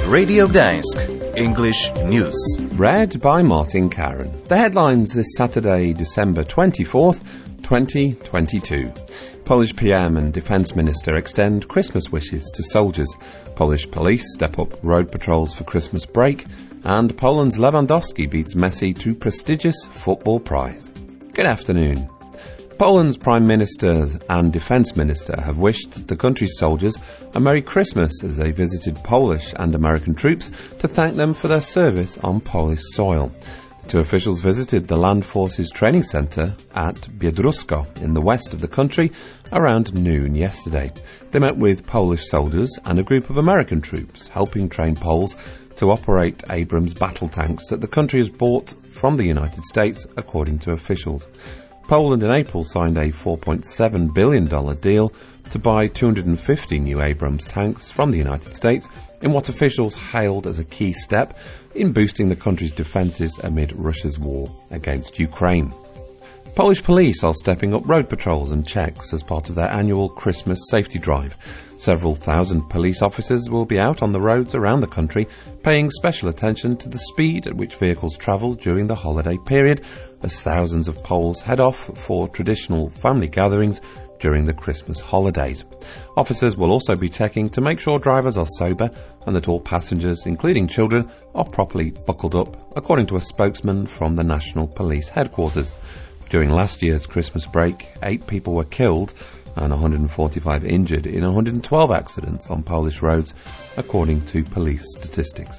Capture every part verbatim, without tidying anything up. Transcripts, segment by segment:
Radio Gdańsk, English News. Read by Martin Karen. The headlines this Saturday, December twenty-fourth, twenty twenty-two. Polish P M and Defence Minister extend Christmas wishes to soldiers. Polish police step up road patrols for Christmas break. And Poland's Lewandowski beats Messi to prestigious football prize. Good afternoon. Poland's Prime Minister and Defence Minister have wished the country's soldiers a Merry Christmas as they visited Polish and American troops to thank them for their service on Polish soil. The two officials visited the Land Forces Training Centre at Biedrusko in the west of the country around noon yesterday. They met with Polish soldiers and a group of American troops helping train Poles to operate Abrams battle tanks that the country has bought from the United States, according to officials. Poland in April signed a four point seven billion dollars deal to buy two hundred fifty new Abrams tanks from the United States in what officials hailed as a key step in boosting the country's defences amid Russia's war against Ukraine. Polish police are stepping up road patrols and checks as part of their annual Christmas safety drive. Several thousand police officers will be out on the roads around the country, paying special attention to the speed at which vehicles travel during the holiday period, as thousands of Poles head off for traditional family gatherings during the Christmas holidays. Officers will also be checking to make sure drivers are sober and that all passengers, including children, are properly buckled up, according to a spokesman from the National Police Headquarters. During last year's Christmas break, eight people were killed and one hundred forty-five injured in one hundred twelve accidents on Polish roads, according to police statistics.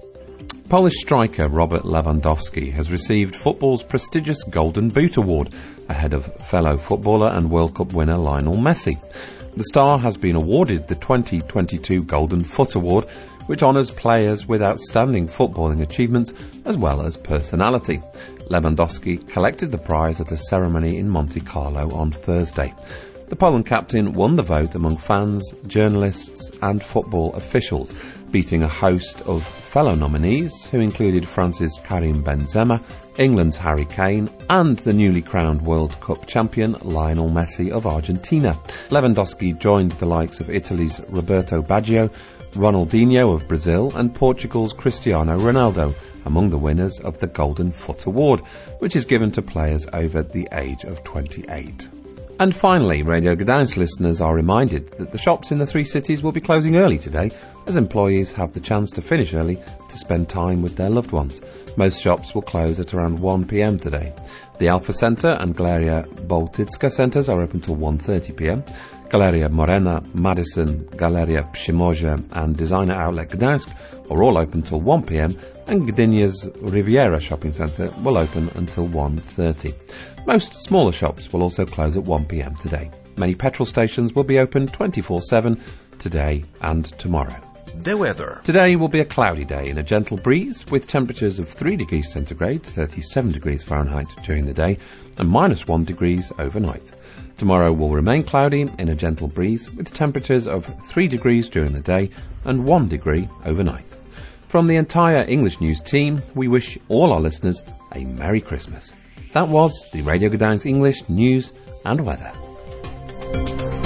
Polish striker Robert Lewandowski has received football's prestigious Golden Boot Award ahead of fellow footballer and World Cup winner Lionel Messi. The star has been awarded the twenty twenty-two Golden Foot Award, which honours players with outstanding footballing achievements as well as personality. Lewandowski collected the prize at a ceremony in Monte Carlo on Thursday. The Poland captain won the vote among fans, journalists and football officials, beating a host of fellow nominees who included France's Karim Benzema, England's Harry Kane and the newly crowned World Cup champion Lionel Messi of Argentina. Lewandowski joined the likes of Italy's Roberto Baggio, Ronaldinho of Brazil and Portugal's Cristiano Ronaldo among the winners of the Golden Foot Award, which is given to players over the age of twenty-eight. And finally, Radio Gdańsk listeners are reminded that the shops in the three cities will be closing early today, as employees have the chance to finish early to spend time with their loved ones. Most shops will close at around one p.m. today. The Alpha Centre and Galeria Boltycka centres are open till one thirty p.m. Galeria Morena, Madison, Galeria Przymorze and Designer Outlet Gdańsk are all open till one p.m. and Gdynia's Riviera Shopping Centre will open until one thirty. Most smaller shops will also close at one p.m. today. Many petrol stations will be open twenty-four seven today and tomorrow. The weather. Today will be a cloudy day and a gentle breeze with temperatures of three degrees centigrade, thirty-seven degrees Fahrenheit during the day and minus one degrees overnight. Tomorrow will remain cloudy in a gentle breeze with temperatures of three degrees during the day and one degree overnight. From the entire English News team, we wish all our listeners a Merry Christmas. That was the Radio Gdańsk English News and Weather.